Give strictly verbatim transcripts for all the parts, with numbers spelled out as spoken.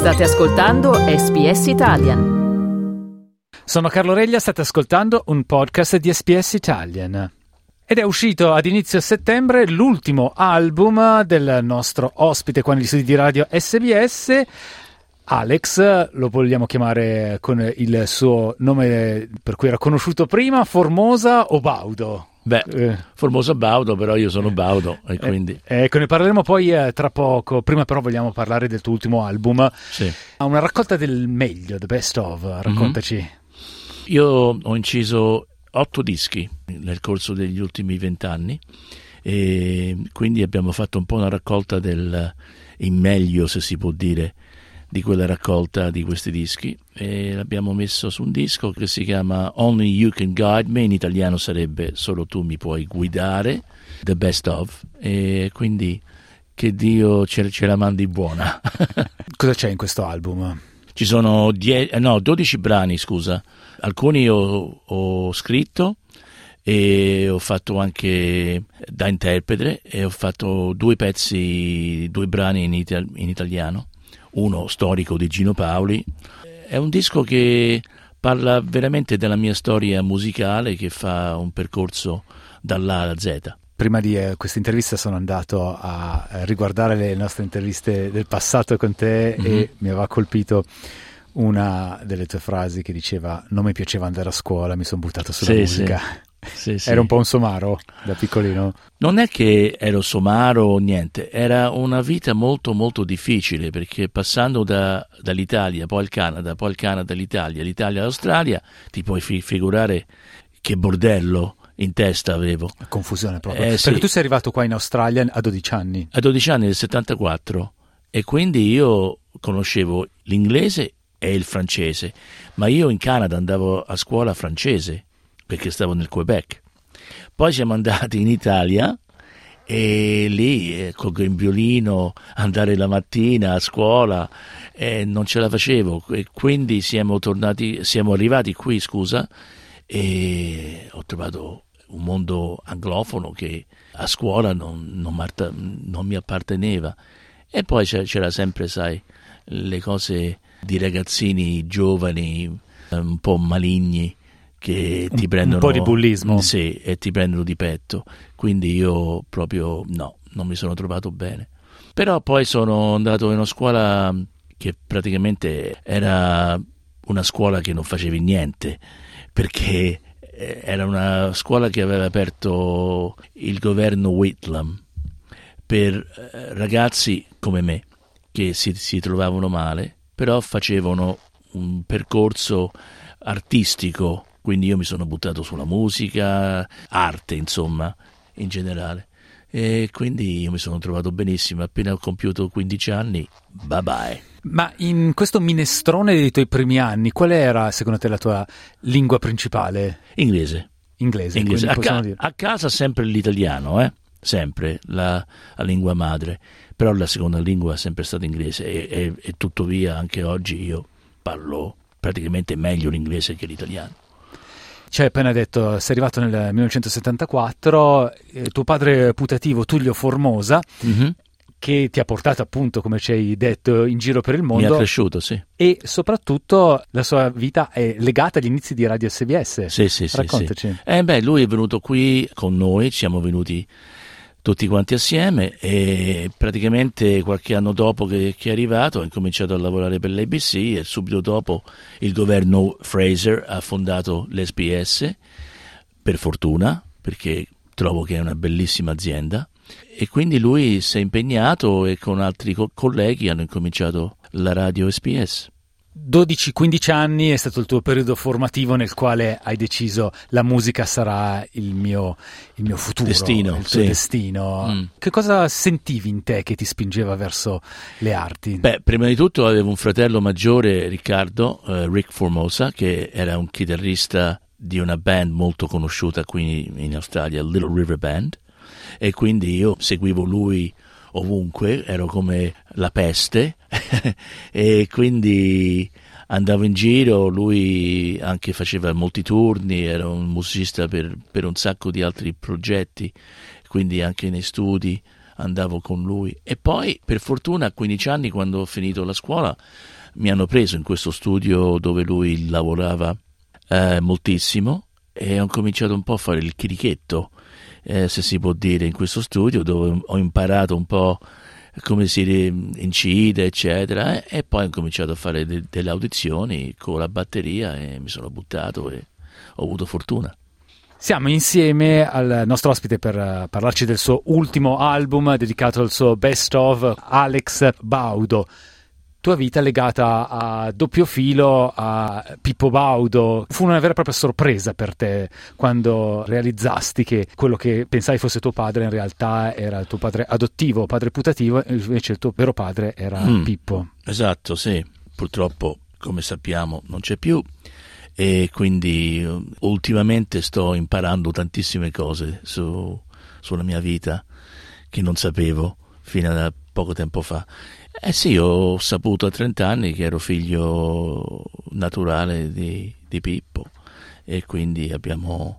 State ascoltando S B S Italian. Sono Carlo Reglia, state ascoltando un podcast di S B S Italian. Ed è uscito ad inizio settembre l'ultimo album del nostro ospite qua negli studi di radio S B S. Alex, lo vogliamo chiamare con il suo nome per cui era conosciuto prima, Formosa o Baudo? Beh, eh. Formosa Baudo, però io sono Baudo e quindi... Eh, ecco, ne parleremo poi eh, tra poco. Prima però vogliamo parlare del tuo ultimo album. Sì. Una raccolta del meglio, The Best Of, raccontaci. Mm-hmm. Io ho inciso otto dischi nel corso degli ultimi vent'anni e quindi abbiamo fatto un po' una raccolta del in meglio, se si può dire, di quella raccolta di questi dischi e l'abbiamo messo su un disco che si chiama Only You Can Guide Me, in italiano sarebbe Solo tu mi puoi guidare, The Best Of, e quindi che Dio ce, ce la mandi buona. Cosa c'è in questo album? Ci sono die- no, dodici brani, scusa, alcuni ho, ho scritto e ho fatto anche da interprete e ho fatto due pezzi, due brani in, ita- in italiano. Uno storico di Gino Paoli. È un disco che parla veramente della mia storia musicale, che fa un percorso dall'A alla Z. Prima di eh, questa intervista sono andato a eh, riguardare le nostre interviste del passato con te mm-hmm. e mi aveva colpito una delle tue frasi che diceva: non mi piaceva andare a scuola, mi sono buttato sulla sì, musica. Sì. Sì, sì. Era un po' un somaro da piccolino? Non è che ero somaro o niente, era una vita molto molto difficile, perché passando da, dall'Italia, poi al Canada, poi al Canada all'Italia, l'Italia all'Australia, ti puoi fi- figurare che bordello in testa avevo. Confusione proprio. Eh, perché sì. Tu sei arrivato qua in Australia a dodici anni. A dodici anni, nel settantaquattro, e quindi io conoscevo l'inglese e il francese, ma io in Canada andavo a scuola francese, perché stavo nel Quebec. Poi siamo andati in Italia e lì eh, col grembiulino andare la mattina a scuola eh, non ce la facevo, e quindi siamo tornati, siamo arrivati qui, scusa, e ho trovato un mondo anglofono che a scuola non, non, marta, non mi apparteneva. E poi c'era sempre, sai, le cose di ragazzini giovani un po' maligni che ti prendono un po' di bullismo, sì, e ti prendono di petto, quindi io proprio no, non mi sono trovato bene. Però poi sono andato in una scuola che praticamente era una scuola che non facevi niente, perché era una scuola che aveva aperto il governo Whitlam per ragazzi come me che si, si trovavano male, però facevano un percorso artistico. Quindi io mi sono buttato sulla musica, arte insomma, in generale. E quindi io mi sono trovato benissimo. Appena ho compiuto quindici anni, bye bye. Ma in questo minestrone dei tuoi primi anni, qual era secondo te la tua lingua principale? Inglese. Inglese, Inglese. A, ca- dire. a casa sempre l'italiano, eh? Sempre la, la lingua madre. Però la seconda lingua è sempre stata inglese. E, e, e tuttavia anche oggi io parlo praticamente meglio l'inglese che l'italiano. Ci hai appena detto, sei arrivato nel millenovecentosettantaquattro, eh, tuo padre putativo Tullio Formosa, mm-hmm. che ti ha portato appunto, come ci hai detto, in giro per il mondo. Mi ha cresciuto, sì. E soprattutto la sua vita è legata agli inizi di Radio S B S. Sì, sì, Raccontaci. sì, sì. Eh beh, lui è venuto qui con noi, siamo venuti tutti quanti assieme e praticamente qualche anno dopo che, che è arrivato ha incominciato a lavorare per l'A B C e subito dopo il governo Fraser ha fondato l'S B S, per fortuna, perché trovo che è una bellissima azienda, e quindi lui si è impegnato e con altri co- colleghi hanno incominciato la radio S B S. dodici quindici anni è stato il tuo periodo formativo nel quale hai deciso la musica sarà il mio, il mio futuro, destino, il tuo sì. destino. Mm. Che cosa sentivi in te che ti spingeva verso le arti? Beh, prima di tutto avevo un fratello maggiore, Riccardo, uh, Rick Formosa, che era un chitarrista di una band molto conosciuta qui in Australia, Little River Band, e quindi io seguivo lui ovunque, ero come la peste e quindi andavo in giro, lui anche faceva molti turni, era un musicista per, per un sacco di altri progetti, quindi anche nei studi andavo con lui. E poi, per fortuna, a quindici anni, quando ho finito la scuola, mi hanno preso in questo studio dove lui lavorava eh, moltissimo, e ho cominciato un po' a fare il chirichetto, eh, se si può dire, in questo studio, dove ho imparato un po' come si incide, eccetera, eh, e poi ho cominciato a fare de- delle audizioni con la batteria e mi sono buttato e ho avuto fortuna. Siamo insieme al nostro ospite per uh, parlarci del suo ultimo album dedicato al suo best of, Alex Baudo. Tua vita legata a doppio filo a Pippo Baudo. Fu una vera e propria sorpresa per te quando realizzasti che quello che pensavi fosse tuo padre in realtà era il tuo padre adottivo, padre putativo, e invece il tuo vero padre era mm, Pippo. Esatto, sì. Purtroppo, come sappiamo, non c'è più, e quindi ultimamente sto imparando tantissime cose su, sulla mia vita che non sapevo fino a poco tempo fa. Eh sì, ho saputo a trenta anni che ero figlio naturale di, di Pippo, e quindi abbiamo,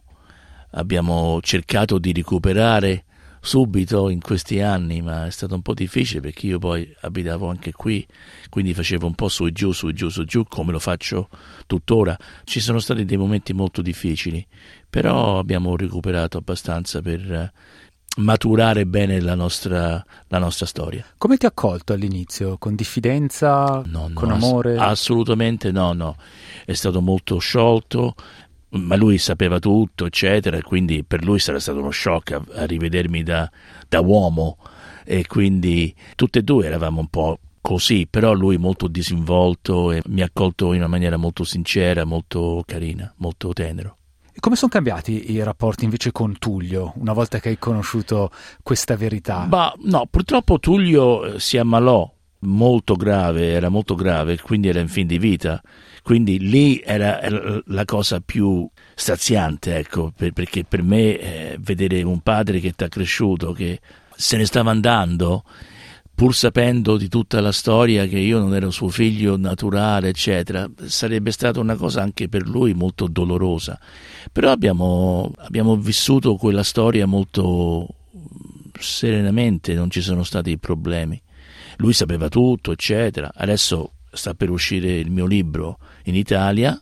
abbiamo cercato di recuperare subito in questi anni, ma è stato un po' difficile perché io poi abitavo anche qui, quindi facevo un po' su e giù, su e giù, su e giù, come lo faccio tuttora. Ci sono stati dei momenti molto difficili, però abbiamo recuperato abbastanza per maturare bene la nostra, la nostra storia. Come ti ha accolto all'inizio? Con diffidenza? No, no, con amore? Ass- assolutamente no, no. È stato molto sciolto, ma lui sapeva tutto, eccetera, e quindi per lui sarà stato uno shock a, a rivedermi da, da uomo, e quindi tutte e due eravamo un po' così, però lui molto disinvolto e mi ha accolto in una maniera molto sincera, molto carina, molto tenero. E come sono cambiati i rapporti invece con Tullio, una volta che hai conosciuto questa verità? Bah, no, purtroppo Tullio si ammalò molto grave, era molto grave, quindi era in fin di vita, quindi lì era, era la cosa più straziante, ecco, per, perché per me eh, vedere un padre che ti ha cresciuto, che se ne stava andando, pur sapendo di tutta la storia che io non ero suo figlio naturale, eccetera, sarebbe stata una cosa anche per lui molto dolorosa. Però abbiamo, abbiamo vissuto quella storia molto serenamente, non ci sono stati problemi. Lui sapeva tutto, eccetera. Adesso sta per uscire il mio libro in Italia,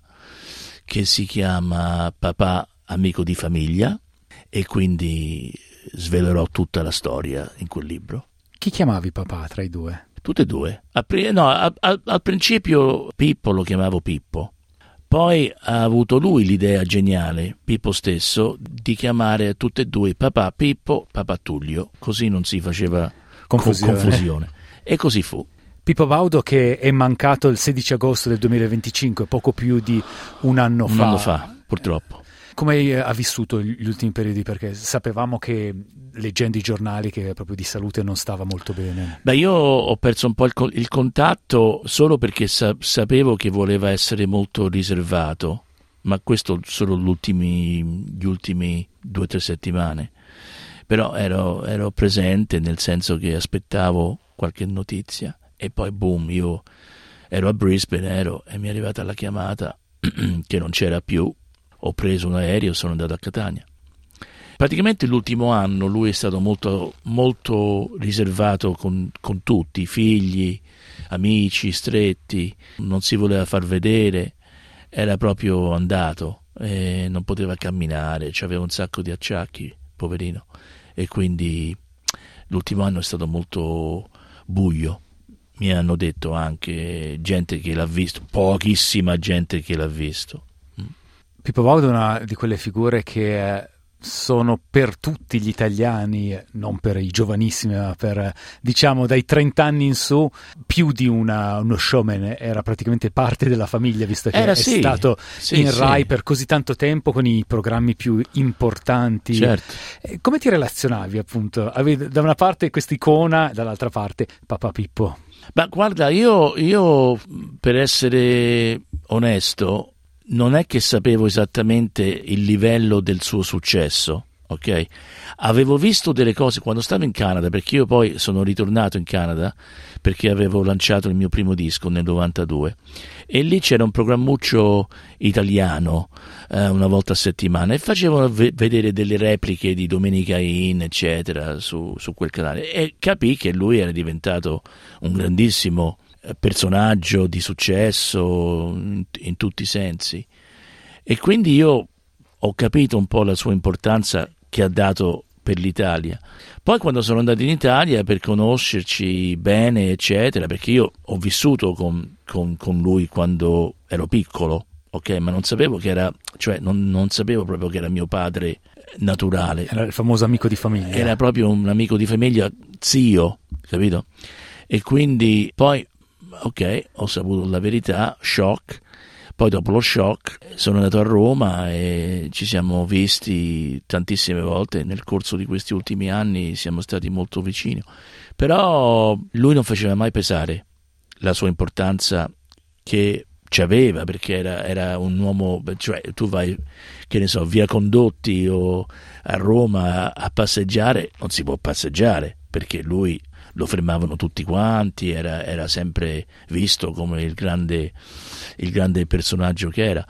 che si chiama Papà amico di famiglia, e quindi svelerò tutta la storia in quel libro. Chi chiamavi papà tra i due? Tutte e due. A, no, a, a, al principio Pippo lo chiamavo Pippo, poi ha avuto lui l'idea geniale, Pippo stesso, di chiamare tutte e due papà Pippo, papà Tullio, così non si faceva confusione. confusione. E così fu. Pippo Baudo, che è mancato il sedici agosto del duemilaventicinque, poco più di un anno un fa. Un anno fa, purtroppo. Come ha vissuto gli ultimi periodi? Perché sapevamo che, leggendo i giornali, che proprio di salute non stava molto bene. Beh, io ho perso un po' il, il contatto solo perché sa- sapevo che voleva essere molto riservato, ma questo solo gli ultimi, gli ultimi due o tre settimane. Però ero, ero presente, nel senso che aspettavo qualche notizia, e poi boom, io ero a Brisbane, ero, e mi è arrivata la chiamata che non c'era più. Ho preso un aereo e sono andato a Catania. Praticamente l'ultimo anno lui è stato molto, molto riservato con, con tutti, figli, amici, stretti, non si voleva far vedere, era proprio andato, e non poteva camminare, aveva un sacco di acciacchi, poverino, e quindi l'ultimo anno è stato molto buio. Mi hanno detto anche gente che l'ha visto, pochissima gente che l'ha visto. Pippo Baudo è una di quelle figure che sono per tutti gli italiani, non per i giovanissimi, ma per, diciamo, dai trenta anni in su, più di una, uno showman. Era praticamente parte della famiglia, visto che Era, è sì, stato sì, in sì. Rai per così tanto tempo con i programmi più importanti. Certo. Come ti relazionavi, appunto? Avevi da una parte quest'icona, dall'altra parte papà Pippo. Ma guarda, io, io per essere onesto, non è che sapevo esattamente il livello del suo successo, ok? Avevo visto delle cose quando stavo in Canada, perché io poi sono ritornato in Canada perché avevo lanciato il mio primo disco nel novantadue, e lì c'era un programmuccio italiano eh, una volta a settimana, e facevano v- vedere delle repliche di Domenica In, eccetera, su, su quel canale, e capì che lui era diventato un grandissimo personaggio di successo in, in tutti i sensi, e quindi io ho capito un po' la sua importanza che ha dato per l'Italia. Poi quando sono andato in Italia per conoscerci bene, eccetera, perché io ho vissuto con, con, con lui quando ero piccolo, ok, ma non sapevo che era, cioè non, non sapevo proprio che era mio padre naturale. Era il famoso amico di famiglia. Era proprio un amico di famiglia, zio, capito? E quindi poi, ok, ho saputo la verità, shock. Poi dopo lo shock sono andato a Roma e ci siamo visti tantissime volte nel corso di questi ultimi anni, siamo stati molto vicini, però lui non faceva mai pesare la sua importanza che ci aveva, perché era, era un uomo, cioè tu vai, che ne so, via Condotti o a Roma a passeggiare, non si può passeggiare perché lui lo fermavano tutti quanti, era, era sempre visto come il grande, il grande personaggio che era,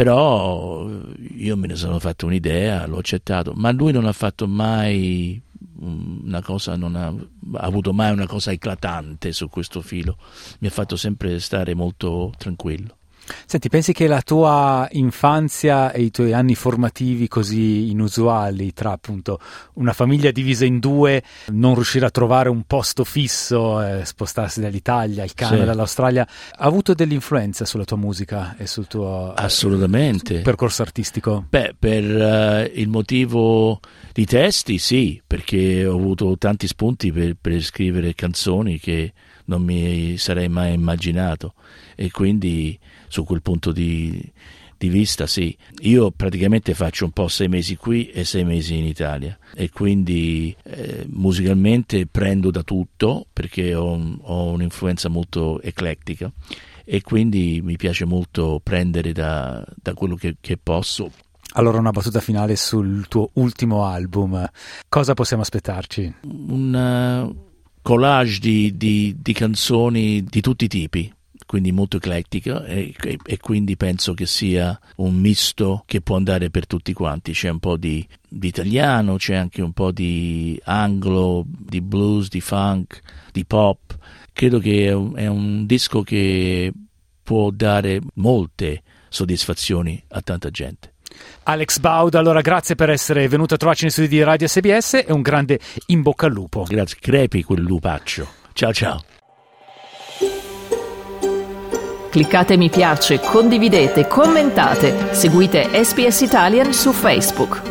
però io me ne sono fatto un'idea, l'ho accettato, ma lui non ha fatto mai una cosa, non ha, ha avuto mai una cosa eclatante su questo filo, mi ha fatto sempre stare molto tranquillo. Senti, pensi che la tua infanzia e i tuoi anni formativi così inusuali, tra appunto una famiglia divisa in due, non riuscire a trovare un posto fisso, eh, spostarsi dall'Italia al Canada, sì, all'Australia, ha avuto dell'influenza sulla tua musica e sul tuo assolutamente eh, percorso artistico? Beh, per uh, il motivo di testi, sì, perché ho avuto tanti spunti per, per scrivere canzoni che non mi sarei mai immaginato, e quindi su quel punto di, di vista sì, io praticamente faccio un po' sei mesi qui e sei mesi in Italia, e quindi eh, musicalmente prendo da tutto perché ho, ho un'influenza molto eclettica, e quindi mi piace molto prendere da, da quello che, che posso. Allora, una battuta finale sul tuo ultimo album, cosa possiamo aspettarci? Un uh, collage di, di, di canzoni di tutti i tipi, quindi molto eclettica, e, e, e quindi penso che sia un misto che può andare per tutti quanti. C'è un po' di, di italiano, c'è anche un po' di anglo, di blues, di funk, di pop. Credo che è un, è un disco che può dare molte soddisfazioni a tanta gente. Alex Bauda, allora grazie per essere venuto a trovarci nei studi di Radio S B S e un grande in bocca al lupo. Grazie, crepi quel lupaccio. Ciao ciao. Cliccate mi piace, condividete, commentate, seguite S B S Italian su Facebook.